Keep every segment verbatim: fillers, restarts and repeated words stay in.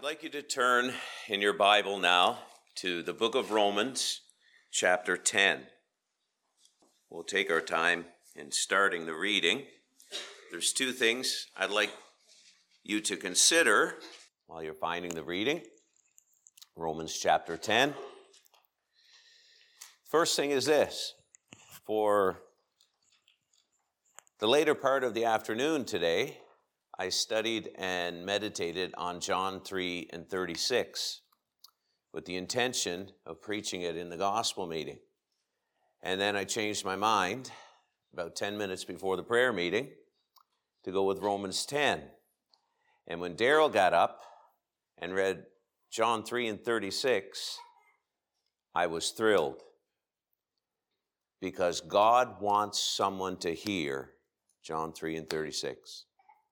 like you to turn in your Bible now to the book of Romans, chapter ten. We'll take our time in starting the reading. There's two things I'd like you to consider while you're finding the reading. Romans chapter ten. First thing is this. For the later part of the afternoon today, I studied and meditated on John three and thirty-six with the intention of preaching it in the gospel meeting. And then I changed my mind about ten minutes before the prayer meeting to go with Romans ten. And when Daryl got up and read John three and thirty-six, I was thrilled because God wants someone to hear John three and thirty-six.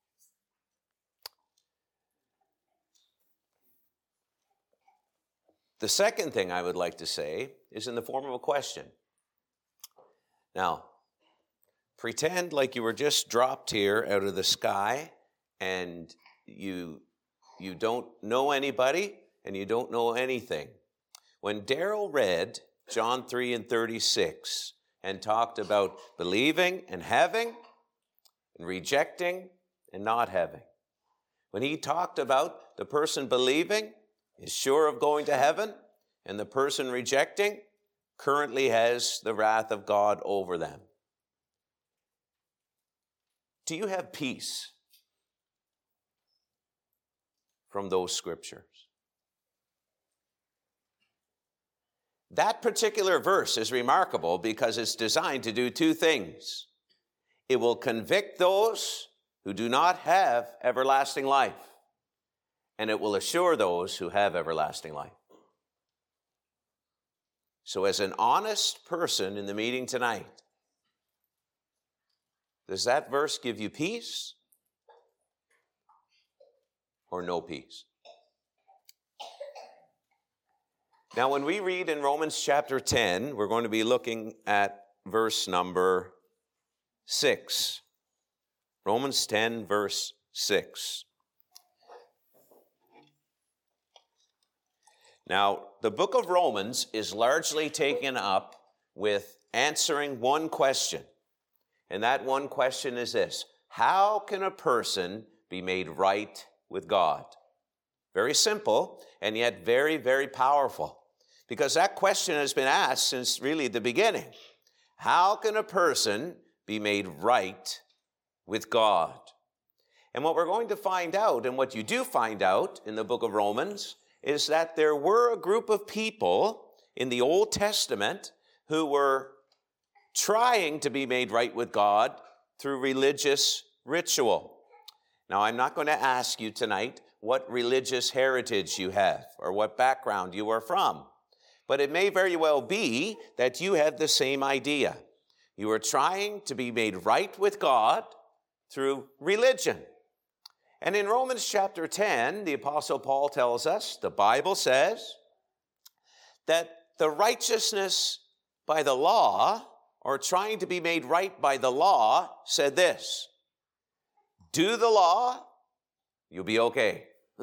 The second thing I would like to say is in the form of a question. Now, pretend like you were just dropped here out of the sky and you, you don't know anybody and you don't know anything. When Daryl read John three and thirty-six and talked about believing and having and rejecting and not having, when he talked about the person believing is sure of going to heaven, and the person rejecting currently has the wrath of God over them. Do you have peace from those scriptures? That particular verse is remarkable because it's designed to do two things. It will convict those who do not have everlasting life, and it will assure those who have everlasting life. So as an honest person in the meeting tonight, does that verse give you peace or no peace? Now, when we read in Romans chapter ten, we're going to be looking at verse number six. Romans ten, verse six. Now, the book of Romans is largely taken up with answering one question. And that one question is this: how can a person be made right with God? Very simple, and yet very, very powerful. Because that question has been asked since really the beginning. How can a person be made right with God? And what we're going to find out, and what you do find out in the book of Romans, is that there were a group of people in the Old Testament who were trying to be made right with God through religious ritual. Now, I'm not going to ask you tonight what religious heritage you have or what background you are from, but it may very well be that you have the same idea. You are trying to be made right with God through religion. And in Romans chapter ten, the Apostle Paul tells us, the Bible says, that the righteousness by the law, or trying to be made right by the law, said this: do the law, you'll be okay.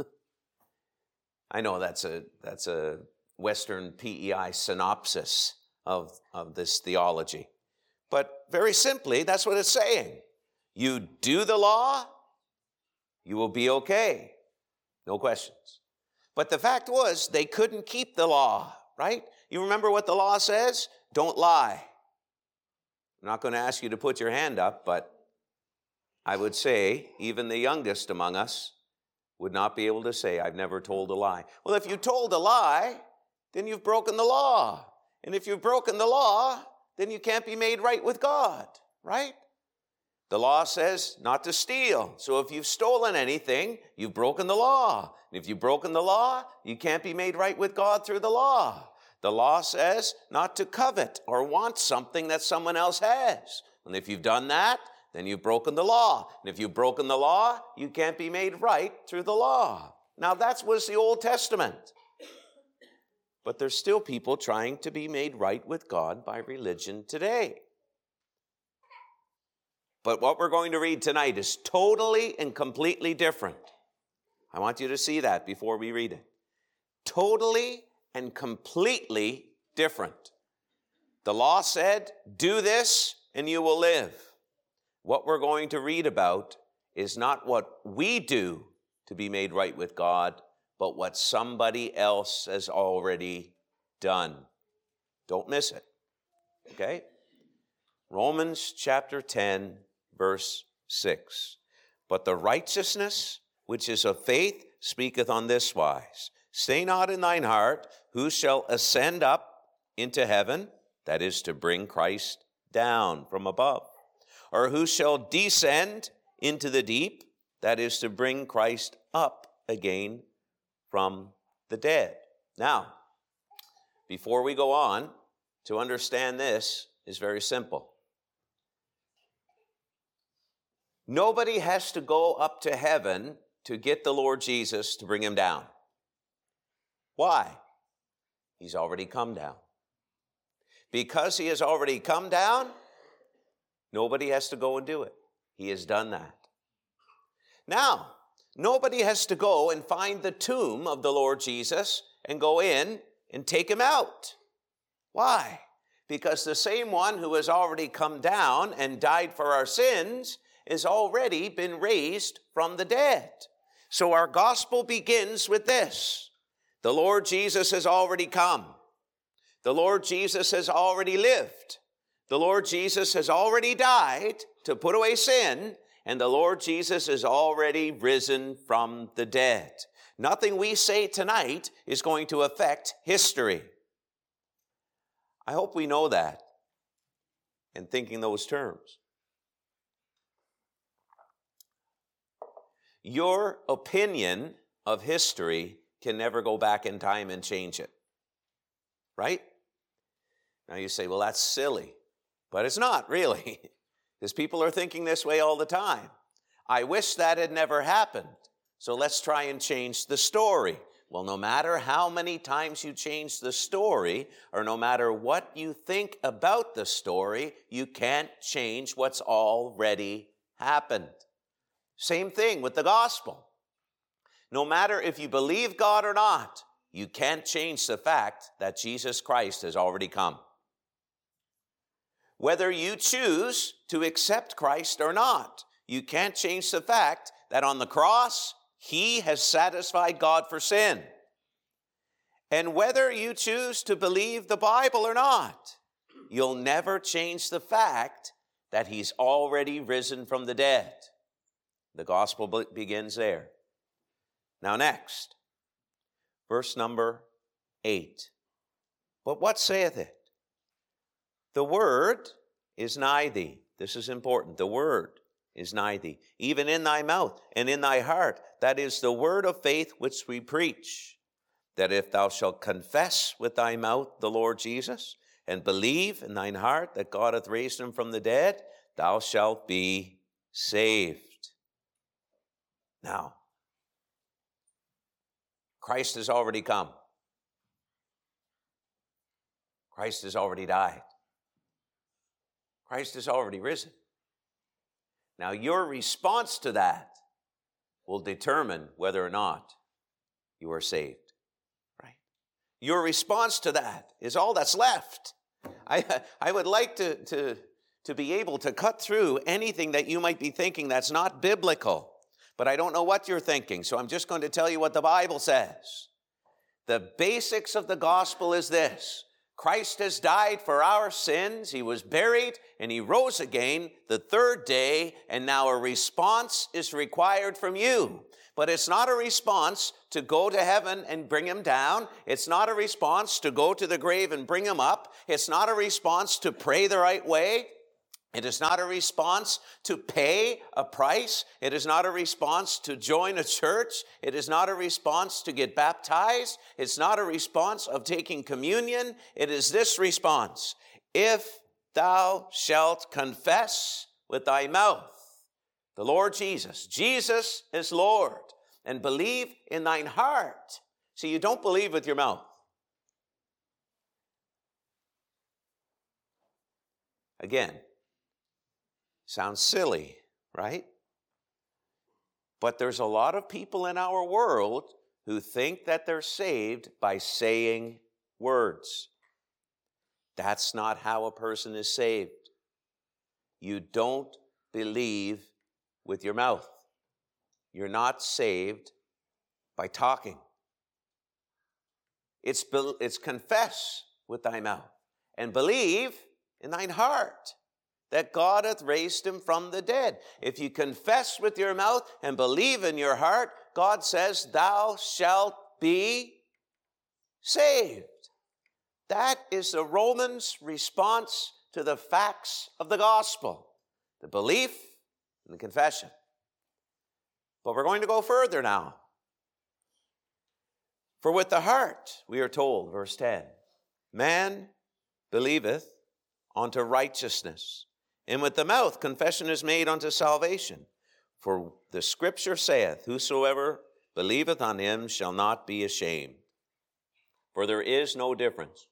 I know that's a that's a Western P E I synopsis of, of this theology. But very simply, that's what it's saying. You do the law, you will be okay. No questions. But the fact was, they couldn't keep the law, right? You remember what the law says? Don't lie. I'm not going to ask you to put your hand up, but I would say even the youngest among us would not be able to say, I've never told a lie. Well, if you told a lie, then you've broken the law. And if you've broken the law, then you can't be made right with God, right? The law says not to steal. So if you've stolen anything, you've broken the law. And if you've broken the law, you can't be made right with God through the law. The law says not to covet or want something that someone else has. And if you've done that, then you've broken the law. And if you've broken the law, you can't be made right through the law. Now that was the Old Testament. But there's still people trying to be made right with God by religion today. But what we're going to read tonight is totally and completely different. I want you to see that before we read it. Totally and completely different. The law said, do this and you will live. What we're going to read about is not what we do to be made right with God, but what somebody else has already done. Don't miss it. Okay? Romans chapter ten, verse six. But the righteousness which is of faith speaketh on this wise. Say not in thine heart, who shall ascend up into heaven, that is to bring Christ down from above, or who shall descend into the deep, that is to bring Christ up again from the dead. Now, before we go on, to understand this is very simple. Nobody has to go up to heaven to get the Lord Jesus to bring him down. Why? He's already come down. Because he has already come down, nobody has to go and do it. He has done that. Now, nobody has to go and find the tomb of the Lord Jesus and go in and take him out. Why? Because the same one who has already come down and died for our sins has already been raised from the dead. So our gospel begins with this. The Lord Jesus has already come. The Lord Jesus has already lived. The Lord Jesus has already died to put away sin, and the Lord Jesus is already risen from the dead. Nothing we say tonight is going to affect history. I hope we know that in thinking those terms. Your opinion of history can never go back in time and change it. Right? Now you say, well, that's silly. But it's not really, because people are thinking this way all the time. I wish that had never happened. So let's try and change the story. Well, no matter how many times you change the story, or no matter what you think about the story, you can't change what's already happened. Same thing with the gospel. No matter if you believe God or not, you can't change the fact that Jesus Christ has already come. Whether you choose to accept Christ or not, you can't change the fact that on the cross, he has satisfied God for sin. And whether you choose to believe the Bible or not, you'll never change the fact that he's already risen from the dead. The gospel begins there. Now next, verse number eight. But what saith it? The word is nigh thee. This is important. The word is nigh thee, even in thy mouth and in thy heart. That is the word of faith which we preach. That if thou shalt confess with thy mouth the Lord Jesus, and believe in thine heart that God hath raised him from the dead, thou shalt be saved. Now, Christ has already come. Christ has already died. Christ has already risen. Now, your response to that will determine whether or not you are saved, right? Your response to that is all that's left. I, I would like to, to, to be able to cut through anything that you might be thinking that's not biblical, but I don't know what you're thinking, so I'm just going to tell you what the Bible says. The basics of the gospel is this. Christ has died for our sins. He was buried and he rose again the third day, and now a response is required from you. But it's not a response to go to heaven and bring him down. It's not a response to go to the grave and bring him up. It's not a response to pray the right way. It is not a response to pay a price. It is not a response to join a church. It is not a response to get baptized. It's not a response of taking communion. It is this response. If thou shalt confess with thy mouth the Lord Jesus, Jesus is Lord, and believe in thine heart. See, you don't believe with your mouth. Again, sounds silly, right? But there's a lot of people in our world who think that they're saved by saying words. That's not how a person is saved. You don't believe with your mouth. You're not saved by talking. It's, it's confess with thy mouth and believe in thine heart that God hath raised him from the dead. If you confess with your mouth and believe in your heart, God says, thou shalt be saved. That is the Romans' response to the facts of the gospel, the belief and the confession. But we're going to go further now. For with the heart, we are told, verse ten, man believeth unto righteousness, and with the mouth confession is made unto salvation. For the scripture saith, whosoever believeth on him shall not be ashamed. For there is no difference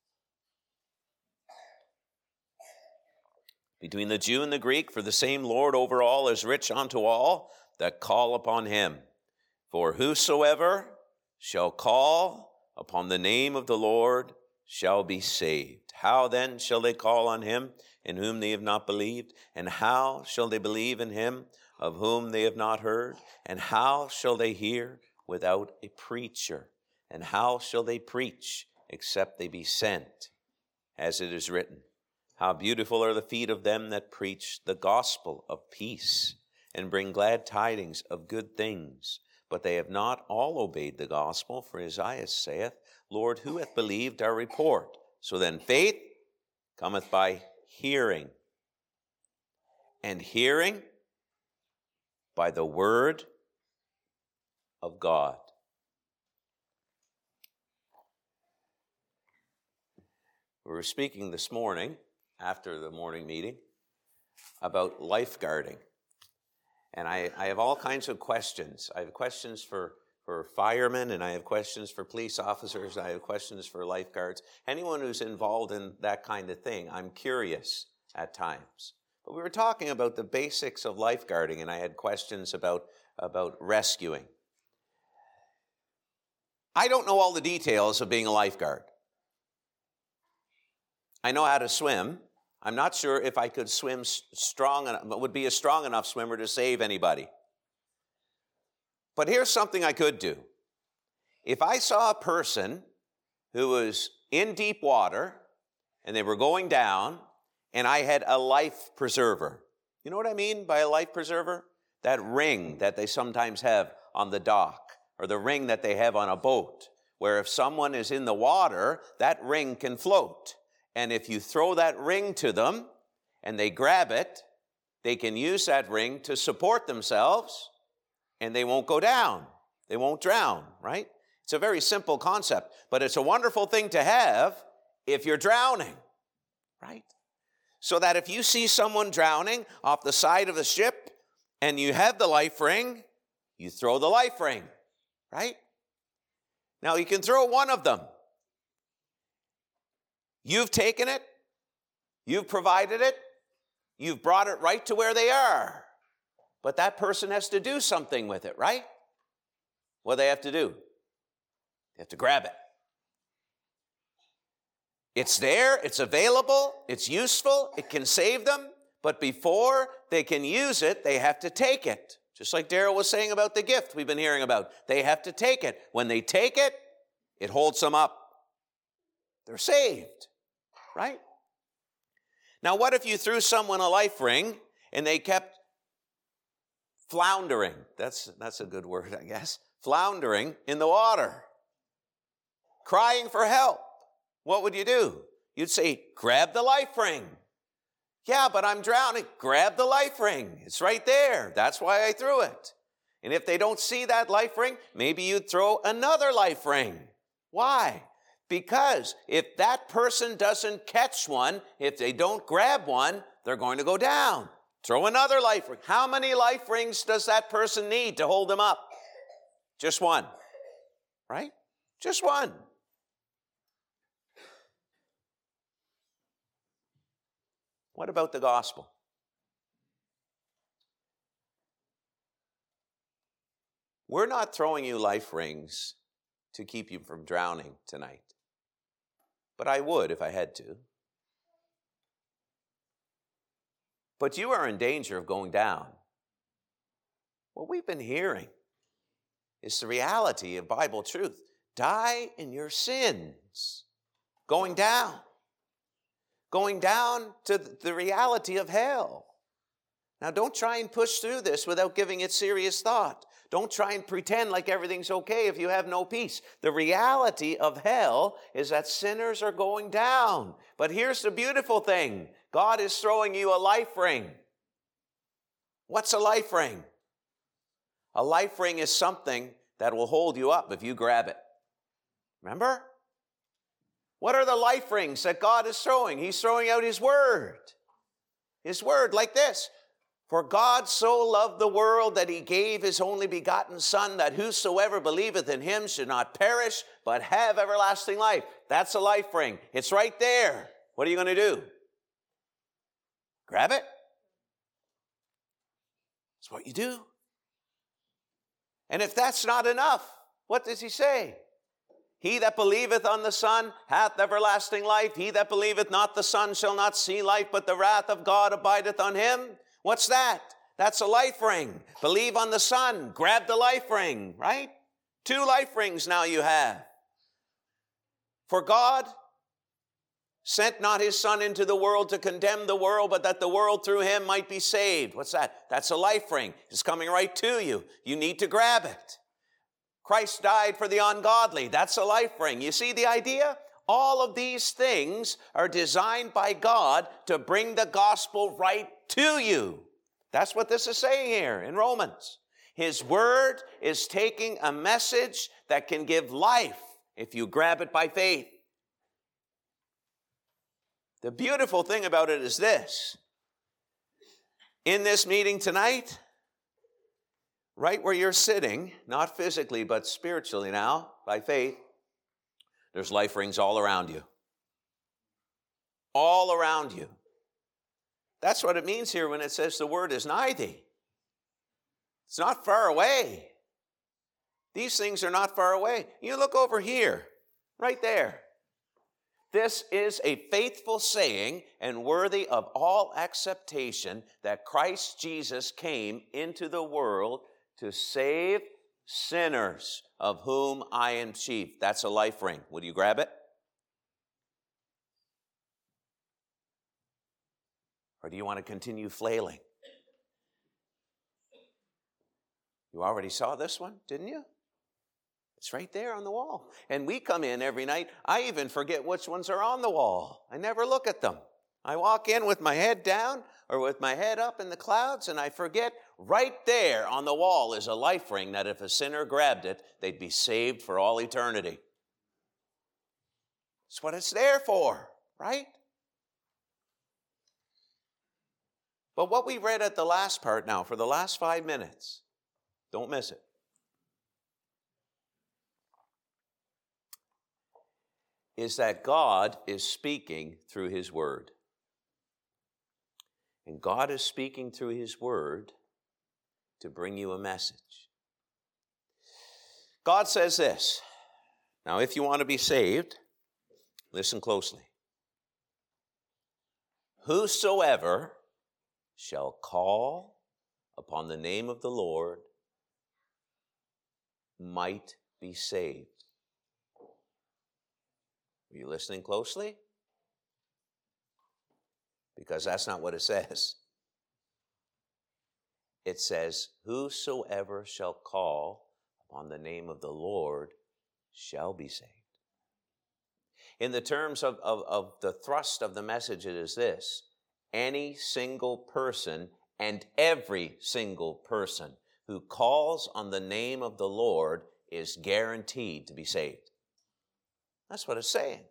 between the Jew and the Greek, for the same Lord over all is rich unto all that call upon him. For whosoever shall call upon the name of the Lord shall be saved. How then shall they call on him in whom they have not believed? And how shall they believe in him of whom they have not heard? And how shall they hear without a preacher? And how shall they preach except they be sent? As it is written, how beautiful are the feet of them that preach the gospel of peace and bring glad tidings of good things. But they have not all obeyed the gospel, for Isaiah saith, Lord, who hath believed our report? So then faith cometh by hearing, and hearing by the word of God. We were speaking this morning, after the morning meeting, about lifeguarding. And I, I have all kinds of questions. I have questions for, for firemen, and I have questions for police officers, I have questions for lifeguards. Anyone who's involved in that kind of thing, I'm curious at times. But we were talking about the basics of lifeguarding, and I had questions about, about rescuing. I don't know all the details of being a lifeguard. I know how to swim. I'm not sure if I could swim strong enough, but would be a strong enough swimmer to save anybody. But here's something I could do. If I saw a person who was in deep water and they were going down and I had a life preserver. You know what I mean by a life preserver? That ring that they sometimes have on the dock, or the ring that they have on a boat, where if someone is in the water, that ring can float. And if you throw that ring to them and they grab it, they can use that ring to support themselves and they won't go down. They won't drown, right? It's a very simple concept, but it's a wonderful thing to have if you're drowning, right? So that if you see someone drowning off the side of the ship and you have the life ring, you throw the life ring, right? Now you can throw one of them. You've taken it, you've provided it, you've brought it right to where they are. But that person has to do something with it, right? What do they have to do? They have to grab it. It's there, it's available, it's useful, it can save them, but before they can use it, they have to take it. Just like Daryl was saying about the gift we've been hearing about. They have to take it. When they take it, it holds them up. They're saved, right? Now, what if you threw someone a life ring and they kept floundering? That's, that's a good word, I guess. Floundering in the water, crying for help. What would you do? You'd say, grab the life ring. Yeah, but I'm drowning. Grab the life ring. It's right there. That's why I threw it. And if they don't see that life ring, maybe you'd throw another life ring. Why? Because if that person doesn't catch one, if they don't grab one, they're going to go down. Throw another life ring. How many life rings does that person need to hold them up? Just one, right? Just one. What about the gospel? We're not throwing you life rings to keep you from drowning tonight. But I would if I had to. But you are in danger of going down. What we've been hearing is the reality of Bible truth. Die in your sins. Going down. Going down to the reality of hell. Now, don't try and push through this without giving it serious thought. Don't try and pretend like everything's okay if you have no peace. The reality of hell is that sinners are going down. But here's the beautiful thing. God is throwing you a life ring. What's a life ring? A life ring is something that will hold you up if you grab it. Remember? What are the life rings that God is throwing? He's throwing out His Word. His Word, like this. For God so loved the world that He gave His only begotten Son, that whosoever believeth in Him should not perish, but have everlasting life. That's a life ring. It's right there. What are you going to do? Grab it? That's what you do. And if that's not enough, what does He say? He that believeth on the Son hath everlasting life. He that believeth not the Son shall not see life, but the wrath of God abideth on him. What's that? That's a life ring. Believe on the Son. Grab the life ring, right? Two life rings now you have. For God sent not His Son into the world to condemn the world, but that the world through Him might be saved. What's that? That's a life ring. It's coming right to you. You need to grab it. Christ died for the ungodly. That's a life ring. You see the idea? All of these things are designed by God to bring the gospel right to you. That's what this is saying here in Romans. His Word is taking a message that can give life if you grab it by faith. The beautiful thing about it is this. In this meeting tonight, right where you're sitting, not physically but spiritually now, by faith, there's life rings all around you. All around you. That's what it means here when it says the word is nigh thee. It's not far away. These things are not far away. You look over here, right there. This is a faithful saying and worthy of all acceptation that Christ Jesus came into the world to save sinners, of whom I am chief. That's a life ring. Would you grab it? Or do you want to continue flailing? You already saw this one, didn't you? It's right there on the wall. And we come in every night. I even forget which ones are on the wall. I never look at them. I walk in with my head down or with my head up in the clouds, and I forget right there on the wall is a life ring that if a sinner grabbed it, they'd be saved for all eternity. That's what it's there for, right? But what we read at the last part now, for the last five minutes, don't miss it. Is that God is speaking through His Word. And God is speaking through His Word to bring you a message. God says this. Now, if you want to be saved, listen closely. Whosoever shall call upon the name of the Lord might be saved. Are you listening closely? Because that's not what it says. It says, whosoever shall call upon the name of the Lord shall be saved. In the terms of, of, of the thrust of the message, it is this. Any single person and every single person who calls on the name of the Lord is guaranteed to be saved. That's what it's saying.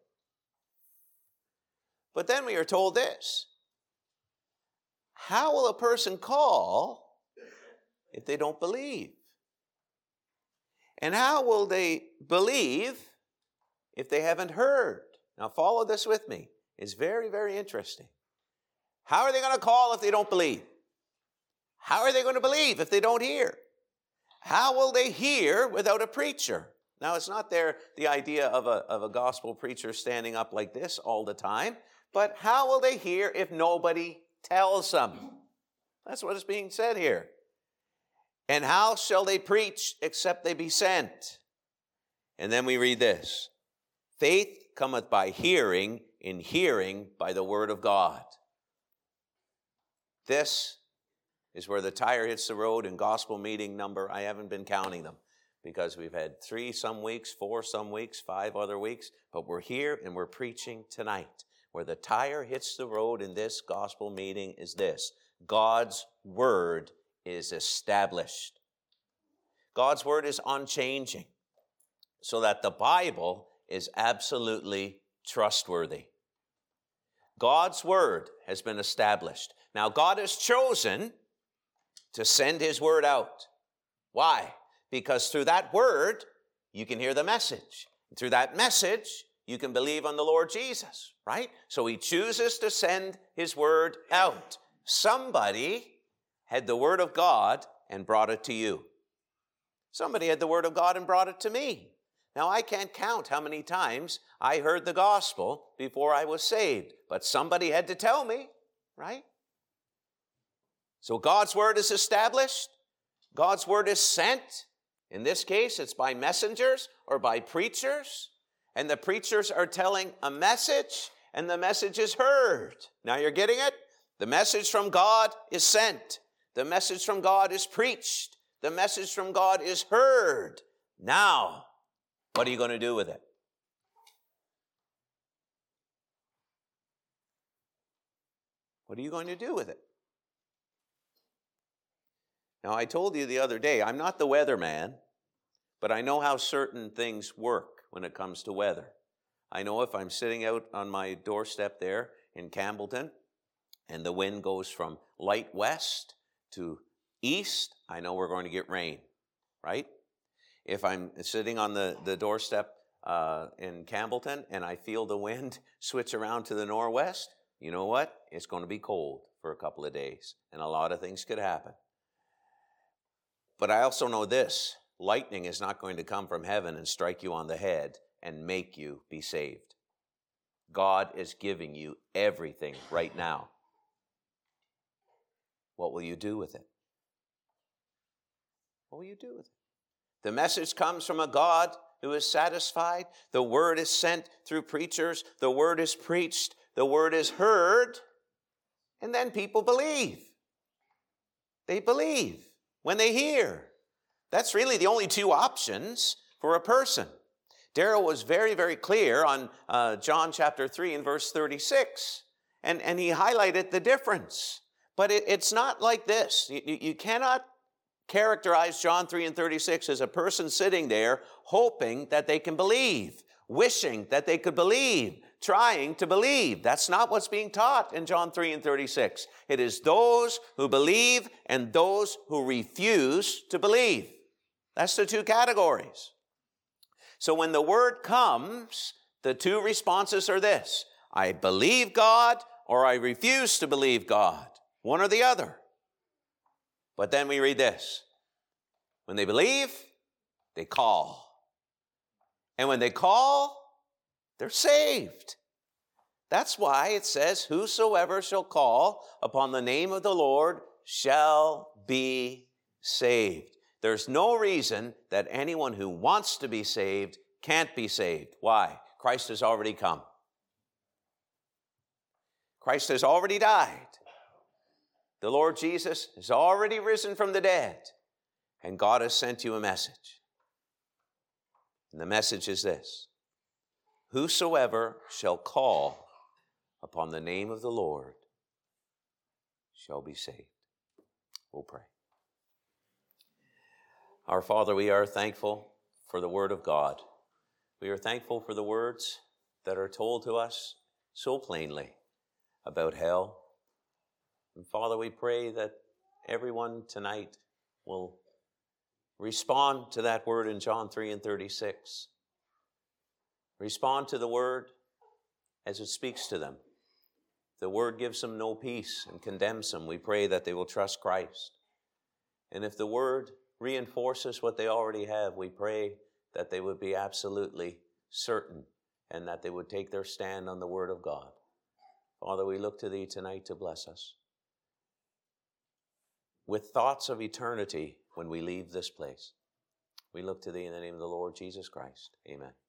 But then we are told this. How will a person call if they don't believe? And how will they believe if they haven't heard? Now follow this with me. It's very, very interesting. How are they going to call if they don't believe? How are they going to believe if they don't hear? how will they hear without a preacher? Now, it's not there the idea of a, of a gospel preacher standing up like this all the time, but how will they hear if nobody tells them? That's what is being said here. And how shall they preach except they be sent? And then we read this. Faith cometh by hearing, and hearing by the word of God. This is where the tire hits the road in gospel meeting number. I haven't been counting them because we've had three some weeks, four some weeks, five other weeks. But we're here and we're preaching tonight. Where the tire hits the road in this gospel meeting is this. God's word is established. God's word is unchanging, so that the Bible is absolutely trustworthy. God's word has been established. Now, God has chosen to send his word out. Why? Because through that word, you can hear the message. Through that message, you can believe on the Lord Jesus, right? So he chooses to send his word out. Somebody had the word of God and brought it to you. Somebody had the word of God and brought it to me. Now, I can't count how many times I heard the gospel before I was saved, but somebody had to tell me, right? So God's word is established. God's word is sent. In this case, it's by messengers or by preachers. And the preachers are telling a message, and the message is heard. Now you're getting it? The message from God is sent. The message from God is preached. The message from God is heard. Now, what are you going to do with it? What are you going to do with it? Now, I told you the other day, I'm not the weatherman, but I know how certain things work when it comes to weather. I know if I'm sitting out on my doorstep there in Campbellton and the wind goes from light west to east, I know we're going to get rain, right? If I'm sitting on the, the doorstep uh, in Campbellton and I feel the wind switch around to the northwest, you know what? It's going to be cold for a couple of days, and a lot of things could happen. But I also know this, lightning is not going to come from heaven and strike you on the head and make you be saved. God is giving you everything right now. What will you do with it? What will you do with it? The message comes from a God who is satisfied. The word is sent through preachers. The word is preached. The word is heard. And then people believe. They believe when they hear. That's really the only two options for a person. Darrell was very, very clear on uh, John chapter three and verse thirty-six. And, and he highlighted the difference. But it, it's not like this. You, you cannot characterize John three and thirty-six as a person sitting there hoping that they can believe, wishing that they could believe, trying to believe. That's not what's being taught in John three and thirty-six. It is those who believe and those who refuse to believe. That's the two categories. So when the word comes, the two responses are this: I believe God or I refuse to believe God. One or the other. But then we read this. When they believe, they call. And when they call, they're saved. That's why it says, whosoever shall call upon the name of the Lord shall be saved. There's no reason that anyone who wants to be saved can't be saved. Why? Christ has already come. Christ has already died. The Lord Jesus has already risen from the dead, and God has sent you a message. And the message is this: whosoever shall call upon the name of the Lord shall be saved. We'll pray. Our Father, we are thankful for the Word of God. We are thankful for the words that are told to us so plainly about hell. And Father, we pray that everyone tonight will respond to that word in John three and thirty-six. Respond to the word as it speaks to them. The word gives them no peace and condemns them. We pray that they will trust Christ. And if the word reinforces what they already have. We pray that they would be absolutely certain and that they would take their stand on the Word of God. Father, we look to Thee tonight to bless us with thoughts of eternity when we leave this place. We look to Thee in the name of the Lord Jesus Christ. Amen.